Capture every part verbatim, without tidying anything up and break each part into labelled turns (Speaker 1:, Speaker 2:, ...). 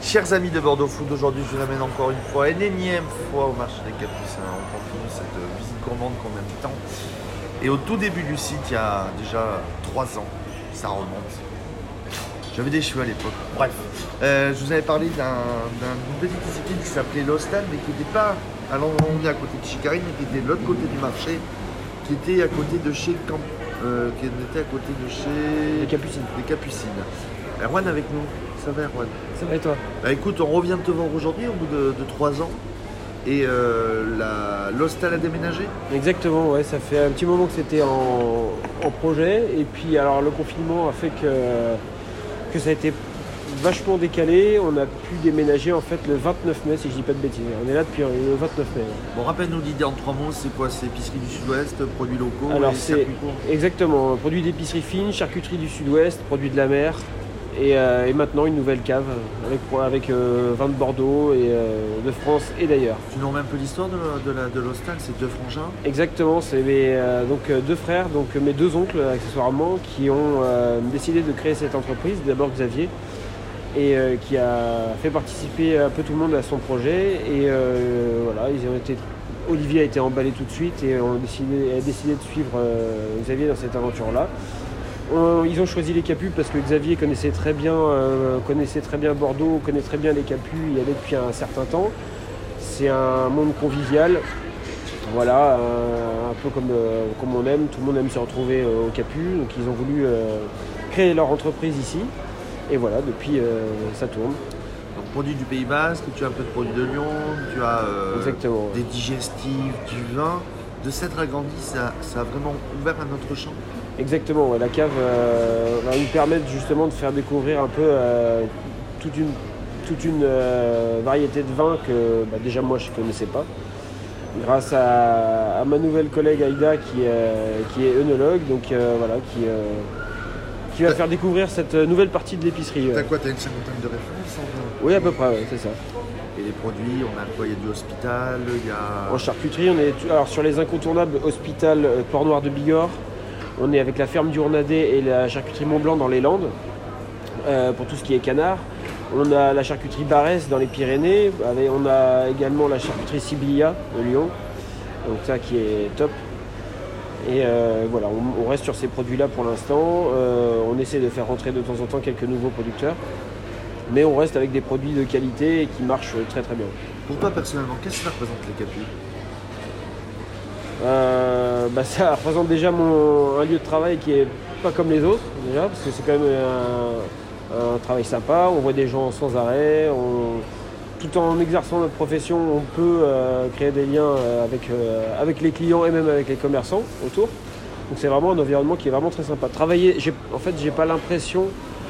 Speaker 1: Chers amis de Bordeaux Food, aujourd'hui je vous amène encore une fois, une énième fois au marché des Capucins. On continue cette visite gourmande qu'on aime tant. Et au tout début du site, il y a déjà trois ans, ça remonte. J'avais des cheveux à l'époque. Bref, euh, je vous avais parlé d'un d'une petite discipline qui s'appelait l'Hostal, mais qui n'était pas à l'endroit où on est à côté de Chicarine, mais qui était de l'autre côté du marché, qui était à côté de chez Camp, euh, qui était à côté de chez
Speaker 2: Les Capucines.
Speaker 1: Les Capucines. Erwan avec nous. Ça va, Erwan?
Speaker 2: Ça va et toi?
Speaker 1: Bah écoute, on revient de te voir aujourd'hui au bout de, de trois ans. Et euh, la- l'hostal a déménagé.
Speaker 2: Exactement, ouais, ça fait un petit moment que c'était en, en projet. Et puis alors le confinement a fait que, que ça a été vachement décalé. On a pu déménager en fait le vingt-neuf mai, si je dis pas de bêtises. On est là depuis le vingt-neuf mai.
Speaker 1: Bon, rappelle-nous l'idée en trois mots, c'est quoi? C'est épicerie du Sud-Ouest, produits locaux
Speaker 2: Alors
Speaker 1: et
Speaker 2: c'est
Speaker 1: circuits courts.
Speaker 2: exactement, produits d'épicerie fine, charcuterie du Sud-Ouest, produits de la mer. Et, euh, et maintenant une nouvelle cave avec, avec euh, vin de Bordeaux et euh, de France et d'ailleurs.
Speaker 1: Tu nous remets un peu l'histoire de, la- de, la- de l'hostal, c'est deux frangins.
Speaker 2: Exactement, c'est mes euh, donc, euh, deux frères, donc euh, mes deux oncles accessoirement, qui ont euh, décidé de créer cette entreprise. D'abord Xavier, et euh, qui a fait participer un peu tout le monde à son projet. Et euh, voilà, ils ont été, Olivier a été emballé tout de suite et on a décidé, a décidé de suivre euh, Xavier dans cette aventure-là. On- ils ont choisi les Capus parce que Xavier connaissait très bien, euh, connaissait très bien Bordeaux, connaît très bien les Capus, il y allait depuis un certain temps. C'est un monde convivial, voilà, un, un peu comme, euh, comme on aime, tout le monde aime se retrouver euh, au Capu, donc ils ont voulu euh, créer leur entreprise ici. Et voilà, depuis euh, ça tourne.
Speaker 1: Donc produits du Pays Basque, tu as un peu de produits de Lyon, tu as euh,
Speaker 2: Exactement.
Speaker 1: des digestifs, du vin. De s'être agrandi, ça, ça a vraiment ouvert un autre champ.
Speaker 2: Exactement, ouais, la cave euh, va nous permettre justement de faire découvrir un peu euh, toute une, toute une euh, variété de vins que bah, déjà moi je ne connaissais pas. Grâce à, à ma nouvelle collègue Aïda qui, euh, qui est œnologue, donc euh, voilà, qui, euh, qui va faire découvrir cette nouvelle partie de l'épicerie.
Speaker 1: T'as
Speaker 2: ouais.
Speaker 1: quoi? T'as une cinquantaine de références en vin?
Speaker 2: Oui, à peu près, ouais, c'est ça.
Speaker 1: Et les produits, on a quoi? Il y a du hospital, il y a...
Speaker 2: En charcuterie, on est alors sur les incontournables Hospital, euh, Port Noir de Bigorre. On est avec la ferme du Hornadet et la charcuterie Mont-Blanc dans les Landes, euh, pour tout ce qui est canard. On a la charcuterie Barès dans les Pyrénées. Avec- on a également la charcuterie Sibilla de Lyon, donc ça qui est top. Et euh, voilà, on, on reste sur ces produits-là pour l'instant. Euh, on essaie de faire rentrer de temps en temps quelques nouveaux producteurs, mais on reste avec des produits de qualité et qui marchent très très bien.
Speaker 1: Pour toi personnellement, qu'est-ce que ça représente les Capus?
Speaker 2: Euh, bah ça représente déjà mon, un lieu de travail qui est pas comme les autres déjà, parce que c'est quand même un, un travail sympa, on voit des gens sans arrêt, on- tout en exerçant notre profession on peut euh, créer des liens euh, avec, euh, avec les clients et même avec les commerçants autour. Donc c'est vraiment un environnement qui est vraiment très sympa. Travailler, j'ai- en fait j'ai pas l'impression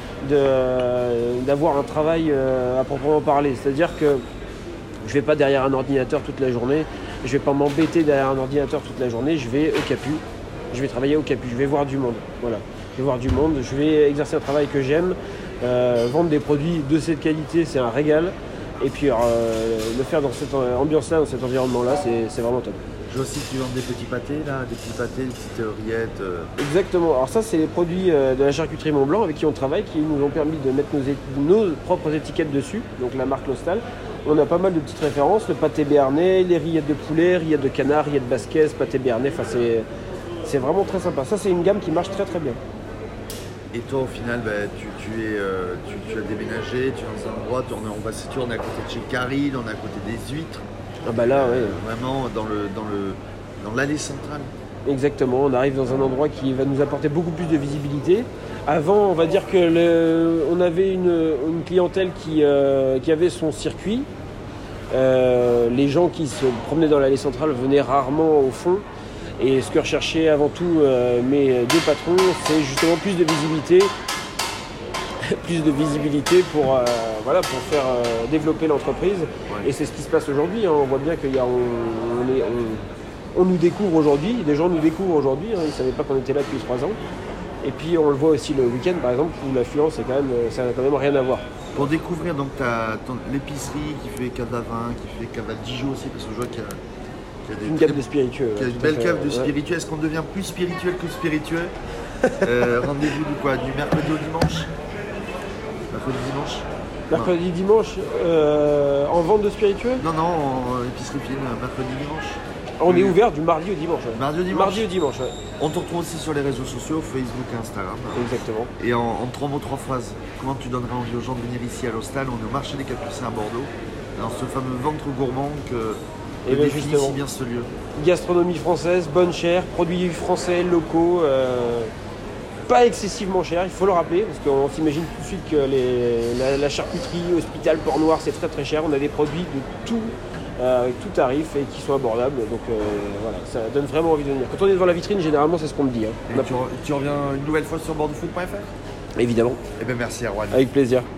Speaker 2: de- d'avoir un travail euh, à proprement parler, c'est-à-dire que je vais pas derrière un ordinateur toute la journée, je vais pas m'embêter derrière un ordinateur toute la journée, je vais au Capu, je vais travailler au Capu, je vais voir du monde, voilà. Je vais voir du monde, je vais exercer un travail que j'aime, euh, vendre des produits de cette qualité, c'est un régal. Et puis alors, euh, le faire dans cette ambiance-là, dans cet environnement-là, c'est c'est vraiment top.
Speaker 1: Je vois aussi que tu vends des petits pâtés, là, des petits pâtés, des petites rillettes. euh.
Speaker 2: Exactement. Alors ça, c'est les produits euh, de la charcuterie Mont-Blanc avec qui on travaille, qui nous ont permis de mettre nos, é- nos propres étiquettes dessus, donc la marque L'Hostal. On a pas mal de petites références, le pâté béarnais, les rillettes de poulet, rillettes de canard, rillettes basquez, pâté béarnais, enfin c'est c'est vraiment très sympa. Ça, c'est une gamme qui marche très très bien.
Speaker 1: Et toi, au final, bah, tu, tu es, euh, tu, tu as déménagé, tu es dans un endroit, tu en es- on va situer, on est à côté de chez Caril, on est à côté des huîtres.
Speaker 2: Ah bah là, ouais.
Speaker 1: Euh, vraiment dans le dans le dans l'allée centrale.
Speaker 2: Exactement, on arrive dans un endroit qui va nous apporter beaucoup plus de visibilité. Avant, on va dire que le- on avait une, une clientèle qui, euh, qui avait son circuit. Euh, les gens qui se promenaient dans l'allée centrale venaient rarement au fond. Et ce que recherchaient avant tout euh, mes deux patrons, c'est justement plus de visibilité. plus de visibilité pour, euh, voilà, pour faire euh, développer l'entreprise.
Speaker 1: Ouais.
Speaker 2: Et c'est ce qui se passe aujourd'hui, hein. On voit bien qu'il y a, on, on est, on- on nous découvre aujourd'hui, des gens nous découvrent aujourd'hui, hein. Ils ne savaient pas qu'on était là depuis trois ans. Et puis on le voit aussi le week-end par exemple, où l'affluence, c'est quand même, ça n'a quand même rien à voir.
Speaker 1: Pour découvrir donc t'as ton- l'épicerie qui fait cave à vin, qui fait cave à Dijon aussi, parce que je vois qu'il y a, qu'il y a des
Speaker 2: Une
Speaker 1: très-
Speaker 2: gamme de spiritueux.
Speaker 1: qu'il y a
Speaker 2: ouais,
Speaker 1: une
Speaker 2: tout à
Speaker 1: belle
Speaker 2: fait,
Speaker 1: cave de
Speaker 2: ouais.
Speaker 1: spiritueux. Est-ce qu'on devient plus spirituel que spiritueux? Euh, Rendez-vous du quoi? Du mercredi au dimanche? Mercredi dimanche?
Speaker 2: Mercredi, dimanche, euh, en vente de spiritueux?
Speaker 1: Non, non, en épicerie fine, mercredi, dimanche.
Speaker 2: On
Speaker 1: Oui.
Speaker 2: est ouvert du mardi au dimanche. Ouais.
Speaker 1: Mardi au dimanche.
Speaker 2: Mardi au dimanche, ouais.
Speaker 1: On te retrouve aussi sur les réseaux sociaux, Facebook et Instagram.
Speaker 2: Exactement.
Speaker 1: Et en, en trois mots, trois phrases, comment tu donneras envie aux gens de venir ici à l'Hostal? On est au marché des Capucins à Bordeaux, dans ce fameux ventre gourmand que, que
Speaker 2: Et bien
Speaker 1: définit
Speaker 2: justement.
Speaker 1: si bien ce lieu.
Speaker 2: Gastronomie française, bonne chère, produits français, locaux, euh, pas excessivement cher, il faut le rappeler, parce qu'on s'imagine tout de suite que les, la, la charcuterie, hospital, port noir, c'est très très cher. On a des produits de tout, euh, avec tout tarif et qui sont abordables, donc euh, voilà, ça donne vraiment envie de venir. Quand on est devant la vitrine, généralement c'est ce qu'on me dit. Hein.
Speaker 1: Et tu, re- tu reviens une nouvelle fois sur bordeaux food point f r?
Speaker 2: Évidemment,
Speaker 1: Eh bien merci Erwan.
Speaker 2: avec plaisir.